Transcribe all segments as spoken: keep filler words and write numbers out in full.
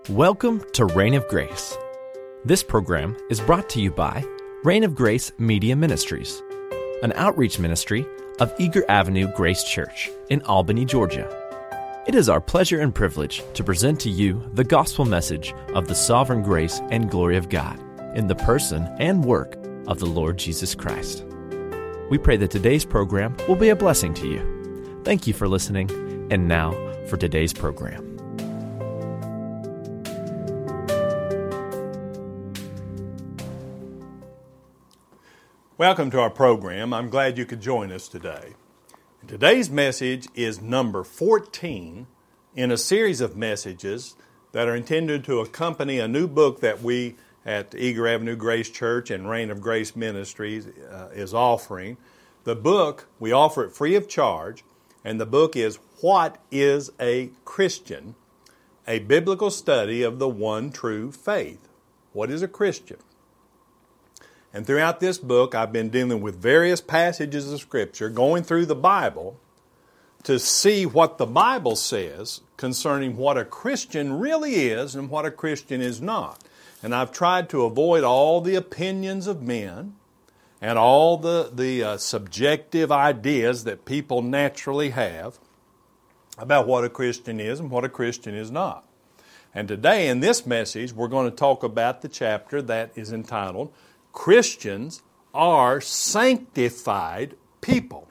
Welcome to Reign of Grace. This program is brought to you by Reign of Grace Media Ministries, an outreach ministry of Eager Avenue Grace Church in Albany, Georgia. It is our pleasure and privilege to present to you the gospel message of the sovereign grace and glory of God in the person and work of the Lord Jesus Christ. We pray that today's program will be a blessing to you. Thank you for listening, and now for today's program. Welcome to our program. I'm glad you could join us today. Today's message is number fourteen in a series of messages that are intended to accompany a new book that we at Eager Avenue Grace Church and Reign of Grace Ministries uh, is offering. The book, we offer it free of charge, and the book is What is a Christian? A Biblical Study of the One True Faith. What is a Christian? And throughout this book, I've been dealing with various passages of Scripture, going through the Bible to see what the Bible says concerning what a Christian really is and what a Christian is not. And I've tried to avoid all the opinions of men and all the, the uh, subjective ideas that people naturally have about what a Christian is and what a Christian is not. And today in this message, we're going to talk about the chapter that is entitled Christians are sanctified people.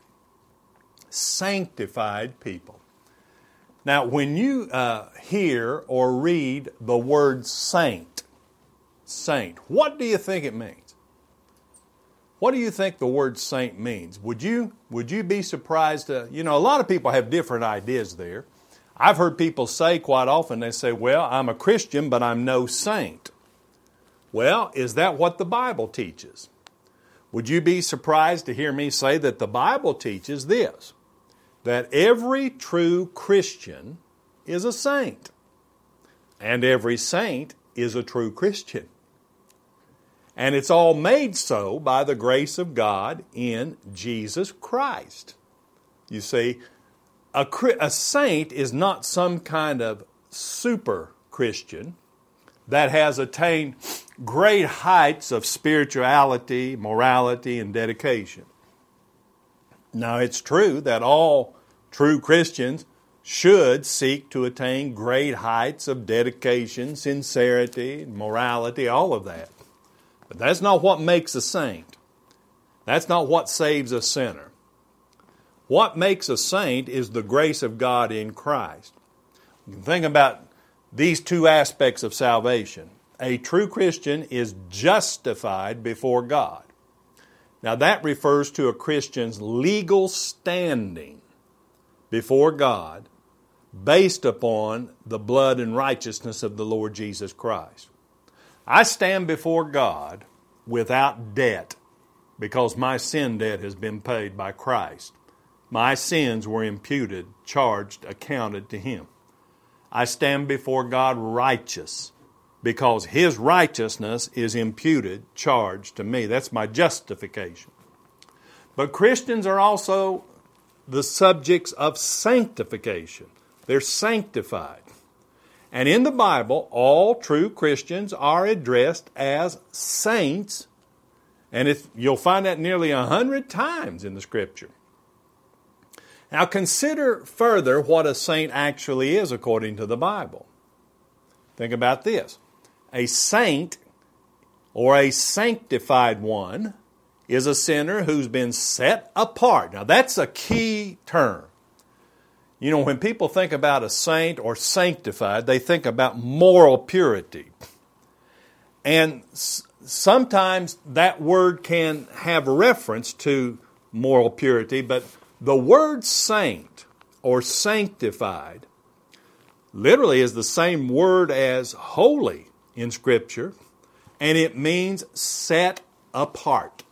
Sanctified people. Now, when you uh, hear or read the word saint, saint, what do you think it means? What do you think the word saint means? Would you, would you be surprised to, you know, a lot of people have different ideas there. I've heard people say quite often, they say, well, I'm a Christian, but I'm no saint. Well, is that what the Bible teaches? Would you be surprised to hear me say that the Bible teaches this, that every true Christian is a saint, and every saint is a true Christian. And it's all made so by the grace of God in Jesus Christ. You see, a, a saint is not some kind of super Christian that has attained great heights of spirituality, morality, and dedication. Now, it's true that all true Christians should seek to attain great heights of dedication, sincerity, morality, all of that. But that's not what makes a saint. That's not what saves a sinner. What makes a saint is the grace of God in Christ. You can think about these two aspects of salvation. A true Christian is justified before God. Now that refers to a Christian's legal standing before God based upon the blood and righteousness of the Lord Jesus Christ. I stand before God without debt because my sin debt has been paid by Christ. My sins were imputed, charged, accounted to Him. I stand before God righteous because His righteousness is imputed, charged to me. That's my justification. But Christians are also the subjects of sanctification. They're sanctified. And in the Bible, all true Christians are addressed as saints. And if, you'll find that nearly a hundred times in the Scripture. Now consider further what a saint actually is according to the Bible. Think about this. A saint or a sanctified one is a sinner who's been set apart. Now that's a key term. You know, when people think about a saint or sanctified, they think about moral purity. And sometimes that word can have reference to moral purity, but the word saint or sanctified literally is the same word as holy in Scripture, and it means set apart.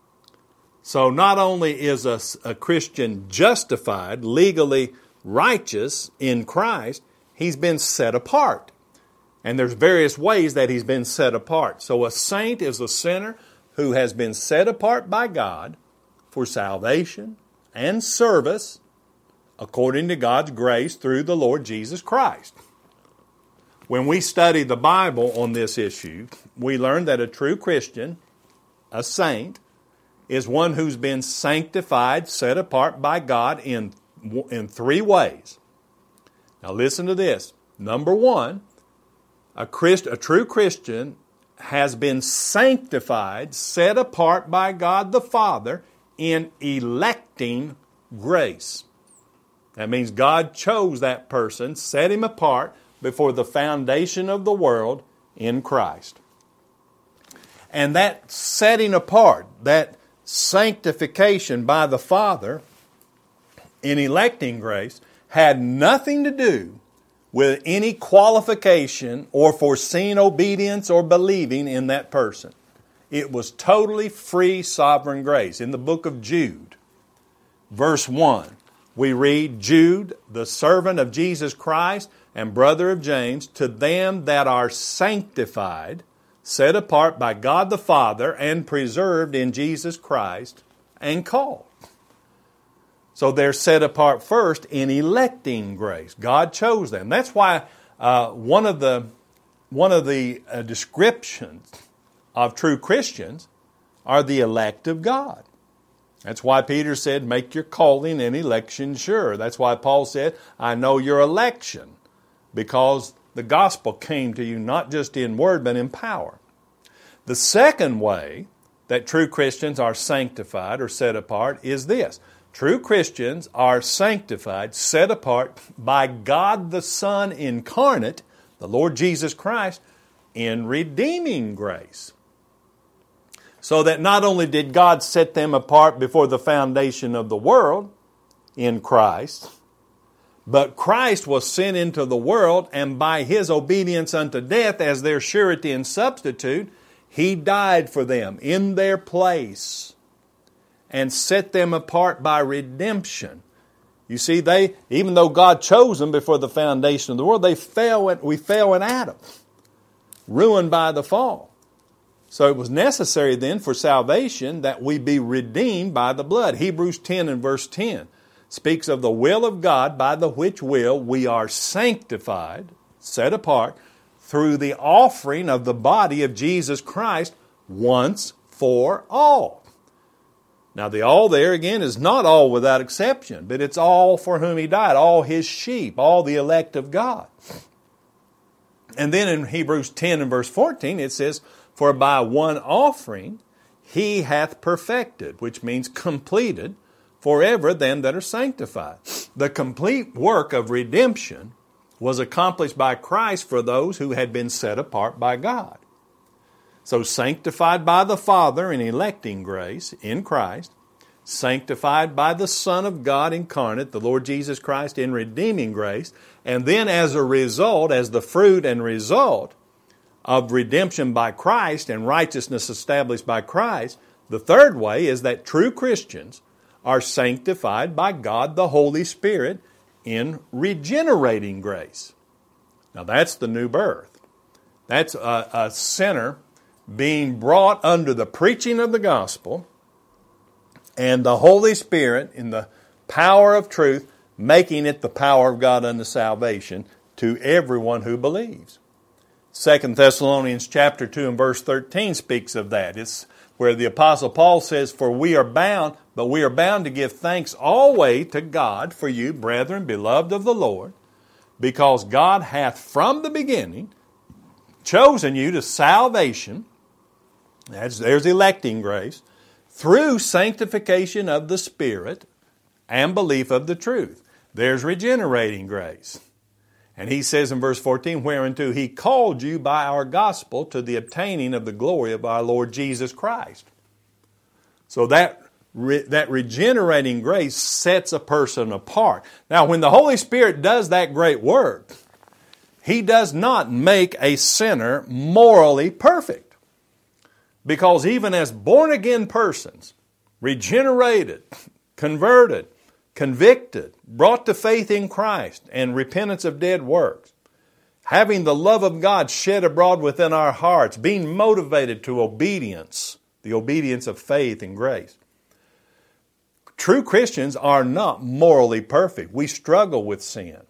So not only is a, a Christian justified, legally righteous in Christ, he's been set apart. And there's various ways that he's been set apart. So a saint is a sinner who has been set apart by God for salvation and service according to God's grace through the Lord Jesus Christ. When we study the Bible on this issue, we learn that a true Christian, a saint, is one who's been sanctified, set apart by God in, in three ways. Now listen to this. Number one, a, Christ, a true Christian has been sanctified, set apart by God the Father in electing grace. That means God chose that person, set him apart before the foundation of the world in Christ. And that setting apart, that sanctification by the Father in electing grace had nothing to do with any qualification or foreseen obedience or believing in that person. It was totally free sovereign grace. In the book of Jude, verse one, we read, Jude, the servant of Jesus Christ and brother of James, to them that are sanctified, set apart by God the Father and preserved in Jesus Christ and called. So they're set apart first in electing grace. God chose them. That's why uh, one of the one of the uh, descriptions of true Christians are the elect of God. That's why Peter said, make your calling and election sure. That's why Paul said, I know your election, because the gospel came to you not just in word but in power. The second way that true Christians are sanctified or set apart is this. True Christians are sanctified, set apart by God the Son incarnate, the Lord Jesus Christ, in redeeming grace. So that not only did God set them apart before the foundation of the world in Christ, but Christ was sent into the world, and by His obedience unto death as their surety and substitute, He died for them in their place and set them apart by redemption. You see, they, even though God chose them before the foundation of the world, they fell. We fell in Adam, ruined by the fall. So it was necessary then for salvation that we be redeemed by the blood. Hebrews ten and verse ten speaks of the will of God, by the which will we are sanctified, set apart, through the offering of the body of Jesus Christ once for all. Now the all there again is not all without exception, but it's all for whom He died, all His sheep, all the elect of God. And then in Hebrews ten and verse fourteen it says, for by one offering He hath perfected, which means completed, forever them that are sanctified. The complete work of redemption was accomplished by Christ for those who had been set apart by God. So sanctified by the Father in electing grace in Christ, sanctified by the Son of God incarnate, the Lord Jesus Christ, in redeeming grace, and then as a result, as the fruit and result of redemption by Christ and righteousness established by Christ, the third way is that true Christians are sanctified by God the Holy Spirit in regenerating grace. Now that's the new birth. That's a, a sinner being brought under the preaching of the gospel and the Holy Spirit in the power of truth, making it the power of God unto salvation to everyone who believes. Second Thessalonians chapter two and verse thirteen speaks of that. It's where the Apostle Paul says, for we are bound, but we are bound to give thanks always to God for you, brethren, beloved of the Lord, because God hath from the beginning chosen you to salvation, that's, there's electing grace, through sanctification of the Spirit and belief of the truth. There's regenerating grace. And he says in verse fourteen, whereunto He called you by our gospel to the obtaining of the glory of our Lord Jesus Christ. So that, re, that regenerating grace sets a person apart. Now when the Holy Spirit does that great work, He does not make a sinner morally perfect. Because even as born-again persons, regenerated, converted, convicted, brought to faith in Christ and repentance of dead works, having the love of God shed abroad within our hearts, being motivated to obedience, the obedience of faith and grace. True Christians are not morally perfect. We struggle with sin.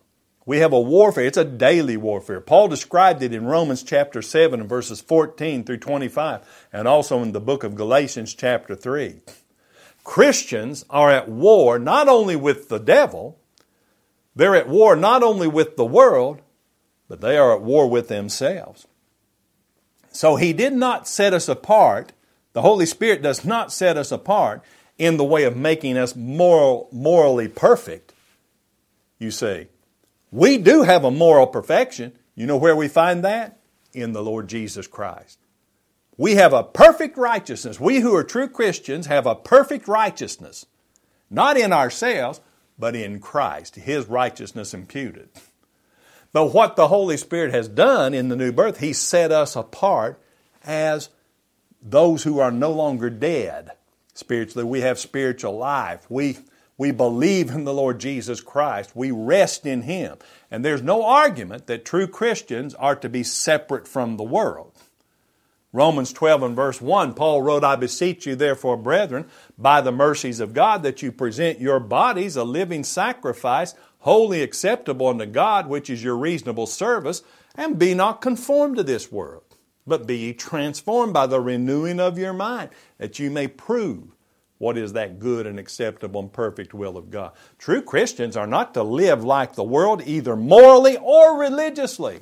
We have a warfare. It's a daily warfare. Paul described it in Romans chapter seven and verses fourteen through twenty-five, and also in the book of Galatians chapter three. Christians are at war not only with the devil, they're at war not only with the world, but they are at war with themselves. So He did not set us apart. The Holy Spirit does not set us apart in the way of making us moral, morally perfect, you see. We do have a moral perfection. You know where we find that? In the Lord Jesus Christ. We have a perfect righteousness. We who are true Christians have a perfect righteousness. Not in ourselves, but in Christ. His righteousness imputed. But what the Holy Spirit has done in the new birth, He set us apart as those who are no longer dead. Spiritually, we have spiritual life. We We believe in the Lord Jesus Christ. We rest in Him. And there's no argument that true Christians are to be separate from the world. Romans twelve and verse one, Paul wrote, I beseech you therefore, brethren, by the mercies of God, that you present your bodies a living sacrifice, wholly acceptable unto God, which is your reasonable service, and be not conformed to this world, but be ye transformed by the renewing of your mind, that you may prove what is that good and acceptable and perfect will of God. True Christians are not to live like the world, either morally or religiously.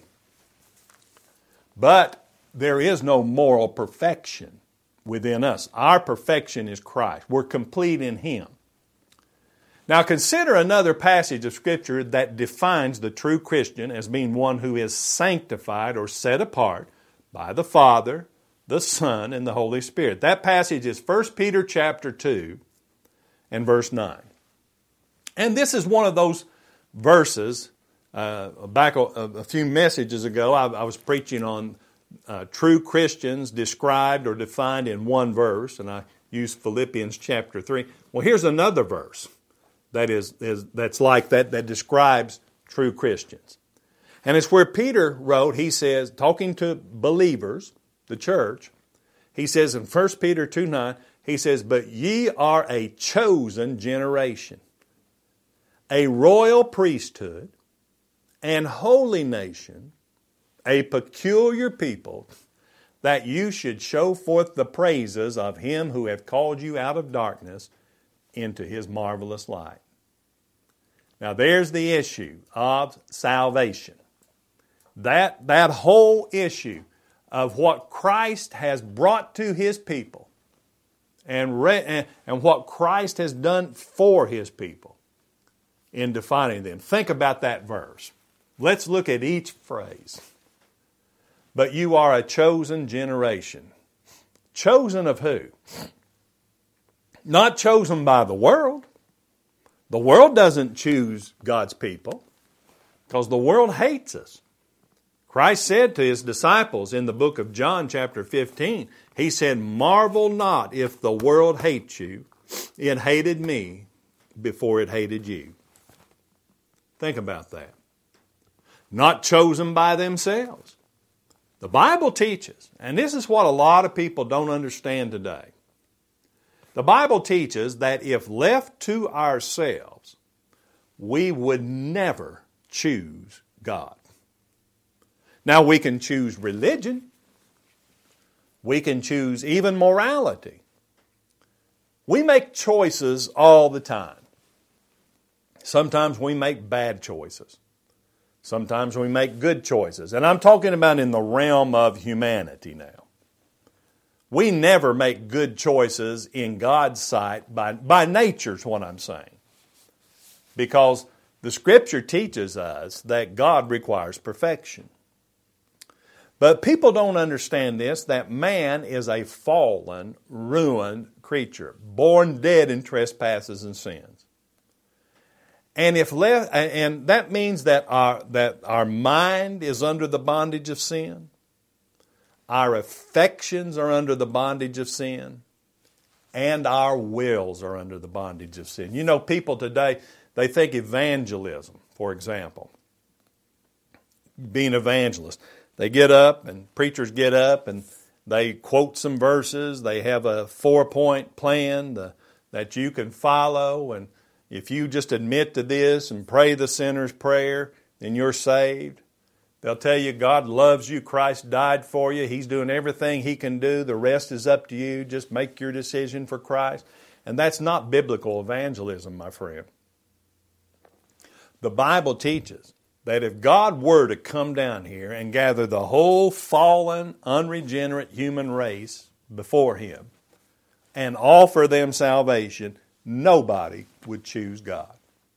But there is no moral perfection within us. Our perfection is Christ. We're complete in Him. Now consider another passage of Scripture that defines the true Christian as being one who is sanctified or set apart by the Father, the Son, and the Holy Spirit. That passage is First Peter chapter two and verse nine. And this is one of those verses, uh, back a, a few messages ago, I, I was preaching on uh, true Christians described or defined in one verse, and I used Philippians chapter three. Well, here's another verse that is, is that's like that, that describes true Christians. And it's where Peter wrote, he says, talking to believers, the church, he says in First Peter two nine, he says, but ye are a chosen generation, a royal priesthood, and holy nation, a peculiar people, that you should show forth the praises of Him who hath called you out of darkness into His marvelous light. Now there's the issue of salvation. That, that whole issue of what Christ has brought to His people and, re, and, and what Christ has done for His people in defining them. Think about that verse. Let's look at each phrase. But you are a chosen generation. Chosen of who? Not chosen by the world. The world doesn't choose God's people because the world hates us. Christ said to His disciples in the book of John chapter fifteen, He said, marvel not if the world hates you. It hated me before it hated you. Think about that. Not chosen by themselves. The Bible teaches, and this is what a lot of people don't understand today. The Bible teaches that if left to ourselves, we would never choose God. Now we can choose religion. We can choose even morality. We make choices all the time. Sometimes we make bad choices. Sometimes we make good choices. And I'm talking about in the realm of humanity now. We never make good choices in God's sight by, by nature is what I'm saying. Because the Scripture teaches us that God requires perfection. But people don't understand this, that man is a fallen, ruined creature, born dead in trespasses and sins. And if left, and that means that our, that our mind is under the bondage of sin, our affections are under the bondage of sin, and our wills are under the bondage of sin. You know, people today, they think evangelism, for example, being evangelist. They get up, and preachers get up, and they quote some verses. They have a four-point plan the, that you can follow, and if you just admit to this and pray the sinner's prayer, and you're saved. They'll tell you God loves you, Christ died for you, He's doing everything He can do, the rest is up to you, just make your decision for Christ. And that's not biblical evangelism, my friend. The Bible teaches that if God were to come down here and gather the whole fallen, unregenerate human race before Him and offer them salvation, nobody would choose God.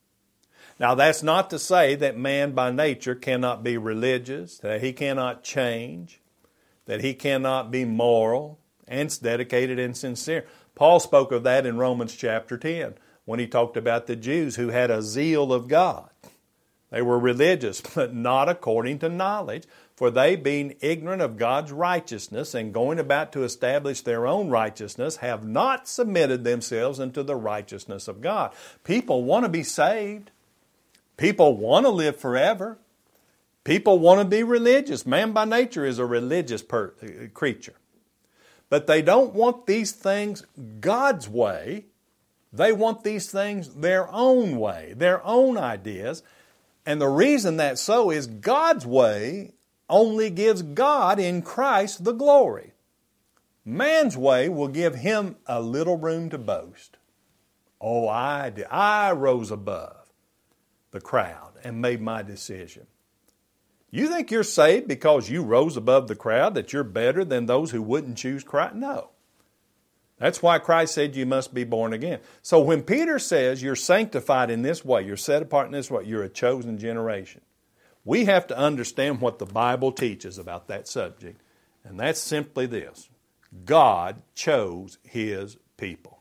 Now, that's not to say that man by nature cannot be religious, that he cannot change, that he cannot be moral and dedicated and sincere. Paul spoke of that in Romans chapter ten when he talked about the Jews who had a zeal of God. They were religious, but not according to knowledge, for they, being ignorant of God's righteousness and going about to establish their own righteousness, have not submitted themselves unto the righteousness of God. People want to be saved. People want to live forever. People want to be religious. Man by nature is a religious per- creature. But they don't want these things God's way. They want these things their own way, their own ideas. And the reason that's so is God's way only gives God in Christ the glory. Man's way will give him a little room to boast. Oh, I did. I rose above the crowd and made my decision. You think you're saved because you rose above the crowd, that you're better than those who wouldn't choose Christ? No. That's why Christ said you must be born again. So when Peter says you're sanctified in this way, you're set apart in this way, you're a chosen generation, we have to understand what the Bible teaches about that subject. And that's simply this: God chose His people.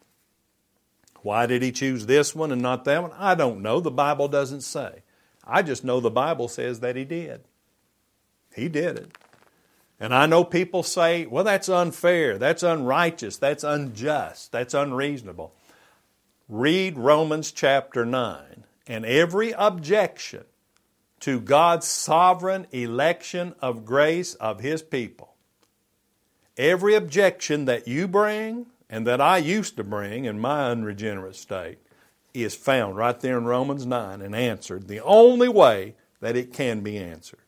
Why did He choose this one and not that one? I don't know. The Bible doesn't say. I just know the Bible says that He did. He did it. And I know people say, well, that's unfair, that's unrighteous, that's unjust, that's unreasonable. Read Romans chapter nine, and every objection to God's sovereign election of grace of His people, every objection that you bring and that I used to bring in my unregenerate state is found right there in Romans nine and answered the only way that it can be answered.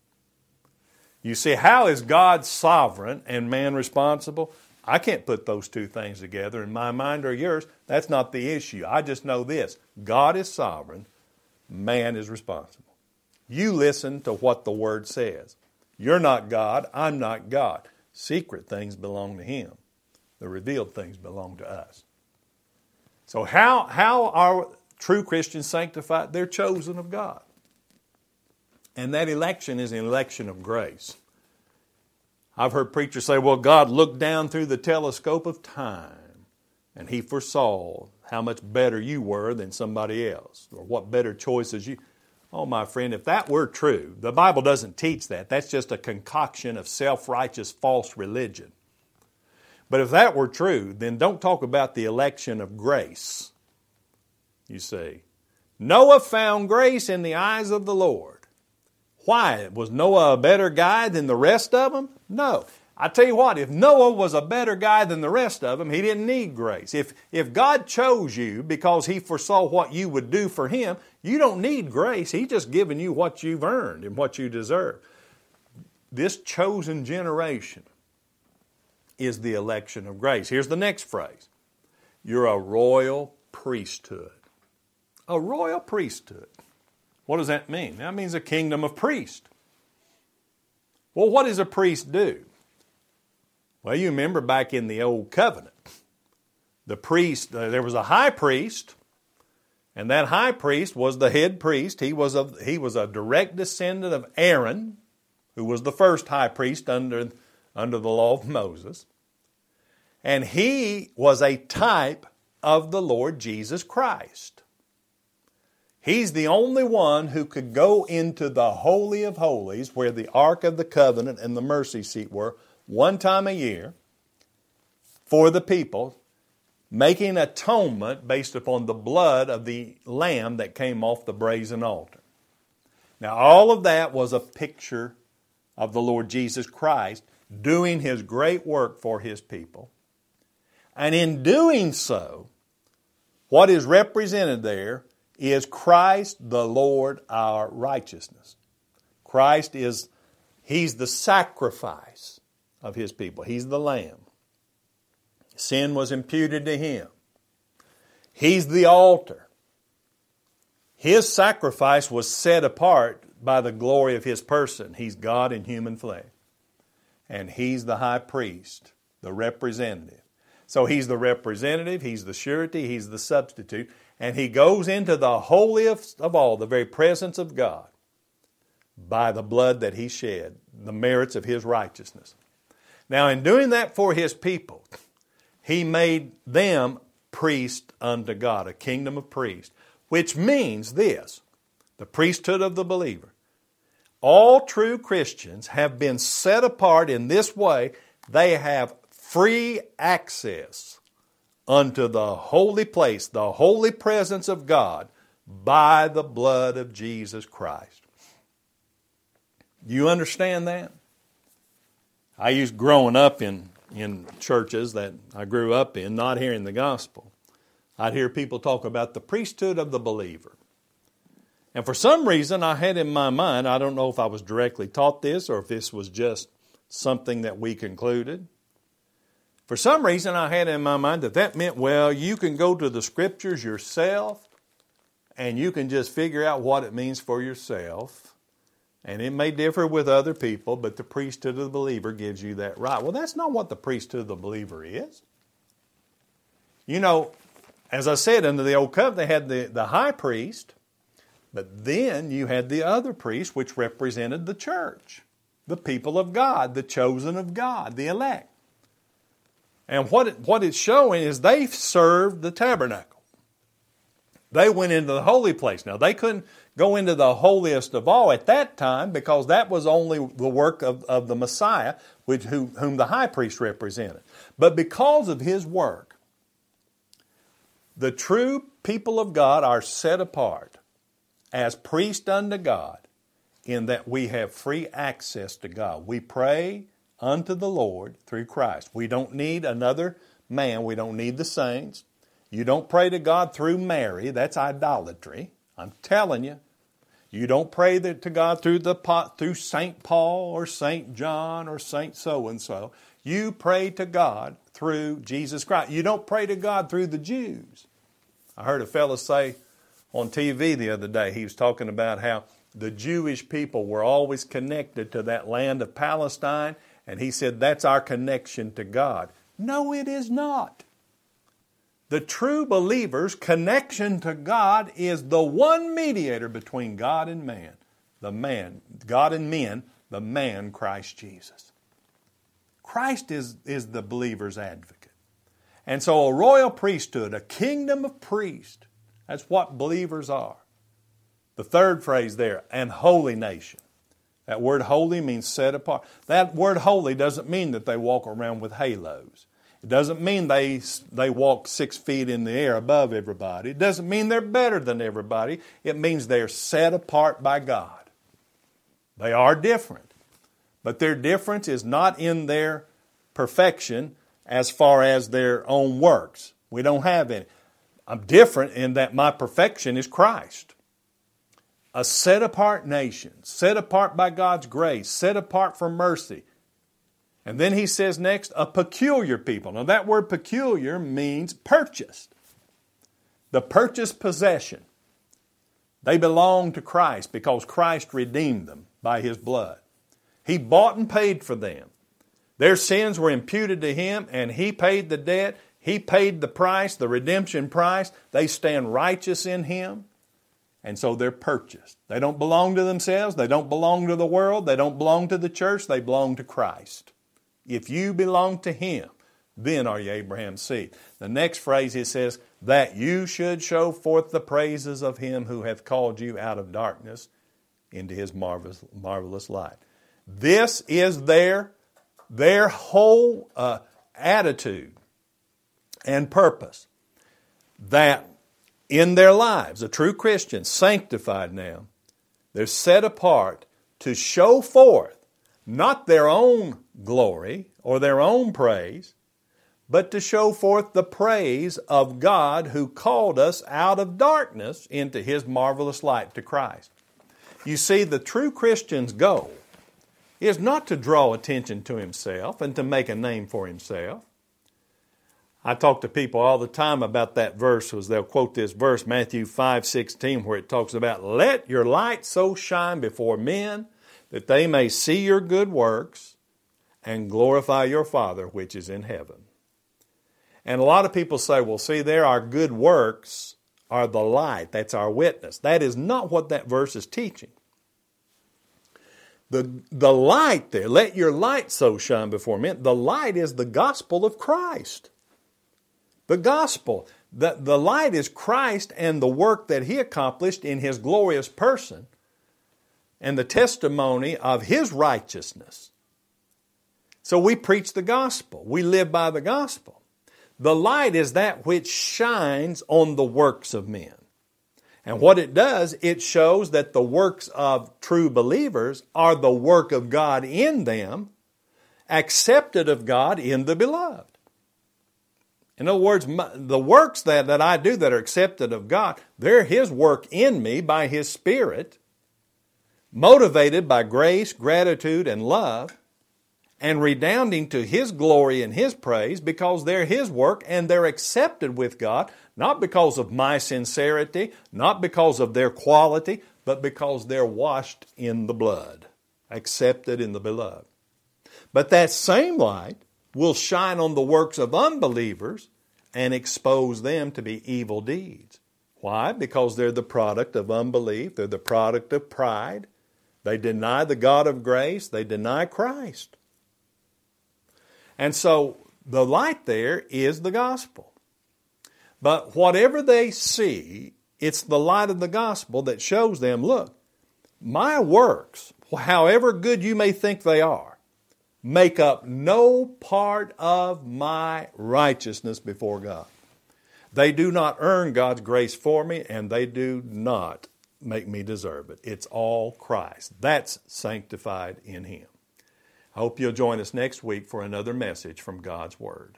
You see, how is God sovereign and man responsible? I can't put those two things together in my mind or yours. That's not the issue. I just know this: God is sovereign, man is responsible. You listen to what the Word says. You're not God, I'm not God. Secret things belong to Him. The revealed things belong to us. So how, how are true Christians sanctified? They're chosen of God. And that election is an election of grace. I've heard preachers say, well, God looked down through the telescope of time and He foresaw how much better you were than somebody else, or what better choices you... Oh, my friend, if that were true, the Bible doesn't teach that. That's just a concoction of self-righteous false religion. But if that were true, then don't talk about the election of grace. You see, Noah found grace in the eyes of the Lord. Why? Was Noah a better guy than the rest of them? No. I tell you what, if Noah was a better guy than the rest of them, he didn't need grace. If, if God chose you because He foresaw what you would do for Him, you don't need grace. He's just giving you what you've earned and what you deserve. This chosen generation is the election of grace. Here's the next phrase: you're a royal priesthood. A royal priesthood. What does that mean? That means a kingdom of priests. Well, what does a priest do? Well, you remember back in the Old Covenant, the priest, uh, there was a high priest, and that high priest was the head priest. He was a, he was a direct descendant of Aaron, who was the first high priest under, under the law of Moses. And he was a type of the Lord Jesus Christ. He's the only one who could go into the Holy of Holies, where the Ark of the Covenant and the mercy seat were, one time a year for the people, making atonement based upon the blood of the lamb that came off the brazen altar. Now, all of that was a picture of the Lord Jesus Christ doing His great work for His people. And in doing so, what is represented there is Christ the Lord our righteousness. Christ is, He's the sacrifice of His people. He's the Lamb. Sin was imputed to Him. He's the altar. His sacrifice was set apart by the glory of His person. He's God in human flesh. And He's the high priest, the representative. So He's the representative, He's the surety, He's the substitute, and He goes into the holiest of all, the very presence of God, by the blood that He shed, the merits of His righteousness. Now in doing that for His people, He made them priests unto God, a kingdom of priests, which means this, the priesthood of the believer. All true Christians have been set apart in this way. They have free access unto the holy place, the holy presence of God, by the blood of Jesus Christ. You understand that? I used growing up in, in churches that I grew up in, not hearing the gospel. I'd hear people talk about the priesthood of the believer. And for some reason I had in my mind, I don't know if I was directly taught this or if this was just something that we concluded. For some reason I had in my mind that that meant, well, you can go to the Scriptures yourself and you can just figure out what it means for yourself. And it may differ with other people, but the priesthood of the believer gives you that right. Well, that's not what the priesthood of the believer is. You know, as I said, under the Old Covenant, they had the, the high priest, but then you had the other priest, which represented the church, the people of God, the chosen of God, the elect. And what, it, what it's showing is they served the tabernacle. They went into the holy place. Now, they couldn't go into the holiest of all at that time because that was only the work of, of the Messiah, which, who, whom the high priest represented. But because of his work, the true people of God are set apart as priests unto God in that we have free access to God. We pray unto the Lord through Christ. We don't need another man. We don't need the saints. You don't pray to God through Mary. That's idolatry. I'm telling you. You don't pray to God through the through Saint Paul or Saint John or Saint so-and-so. You pray to God through Jesus Christ. You don't pray to God through the Jews. I heard a fellow say on T V the other day, he was talking about how the Jewish people were always connected to that land of Palestine, and he said that's our connection to God. No, it is not. The true believer's connection to God is the one mediator between God and man. The man, God and men, the man Christ Jesus. Christ is, is the believer's advocate. And so a royal priesthood, a kingdom of priests, that's what believers are. The third phrase there, and holy nation. That word holy means set apart. That word holy doesn't mean that they walk around with halos. It doesn't mean they, they walk six feet in the air above everybody. It doesn't mean they're better than everybody. It means they're set apart by God. They are different. But their difference is not in their perfection as far as their own works. We don't have any. I'm different in that my perfection is Christ. A set apart nation, set apart by God's grace, set apart for mercy. And then he says next, a peculiar people. Now that word peculiar means purchased. The purchased possession. They belong to Christ because Christ redeemed them by His blood. He bought and paid for them. Their sins were imputed to Him and He paid the debt. He paid the price, the redemption price. They stand righteous in Him. And so they're purchased. They don't belong to themselves. They don't belong to the world. They don't belong to the church. They belong to Christ. If you belong to Him, then are you Abraham's seed. The next phrase it says, that you should show forth the praises of Him who hath called you out of darkness into His marvelous, marvelous light. This is their, their whole uh, attitude and purpose. That in their lives, a true Christian, sanctified now, they're set apart to show forth not their own glory or their own praise, but to show forth the praise of God who called us out of darkness into His marvelous light to Christ. You see, the true Christian's goal is not to draw attention to himself and to make a name for himself. I talk to people all the time about that verse, as they'll quote this verse, Matthew five sixteen, where it talks about, "Let your light so shine before men that they may see your good works and glorify your Father which is in heaven." And a lot of people say, well, see there, our good works are the light. That's our witness. That is not what that verse is teaching. The, the light there, let your light so shine before men, the light is the gospel of Christ. The gospel, the, the light is Christ and the work that He accomplished in His glorious person and the testimony of His righteousness. So we preach the gospel. We live by the gospel. The light is that which shines on the works of men. And what it does, it shows that the works of true believers are the work of God in them, accepted of God in the beloved. In other words, the works that, that I do that are accepted of God, they're His work in me by His Spirit, motivated by grace, gratitude, and love, and redounding to His glory and His praise because they're His work and they're accepted with God, not because of my sincerity, not because of their quality, but because they're washed in the blood, accepted in the beloved. But that same light will shine on the works of unbelievers and expose them to be evil deeds. Why? Because they're the product of unbelief. They're the product of pride. They deny the God of grace. They deny Christ. And so the light there is the gospel. But whatever they see, it's the light of the gospel that shows them, look, my works, however good you may think they are, make up no part of my righteousness before God. They do not earn God's grace for me, and they do not make me deserve it. It's all Christ. That's sanctified in Him. I hope you'll join us next week for another message from God's Word.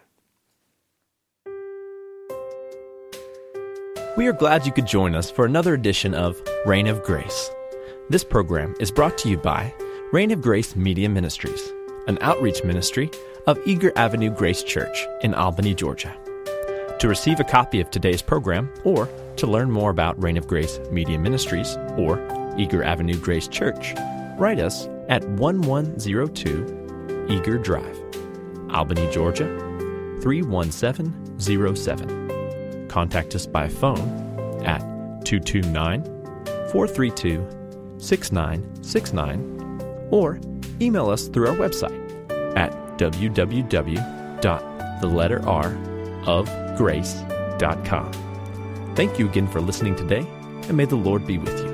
We are glad you could join us for another edition of Reign of Grace. This program is brought to you by Reign of Grace Media Ministries, an outreach ministry of Eager Avenue Grace Church in Albany, Georgia. To receive a copy of today's program or to learn more about Reign of Grace Media Ministries or Eager Avenue Grace Church, write us at one one zero two Eager Drive, Albany, Georgia three one seven zero seven. Contact us by phone at two two nine, four three two, six nine six nine or email us through our website at w w w dot the letter r of grace dot com. Thank you again for listening today, and may the Lord be with you.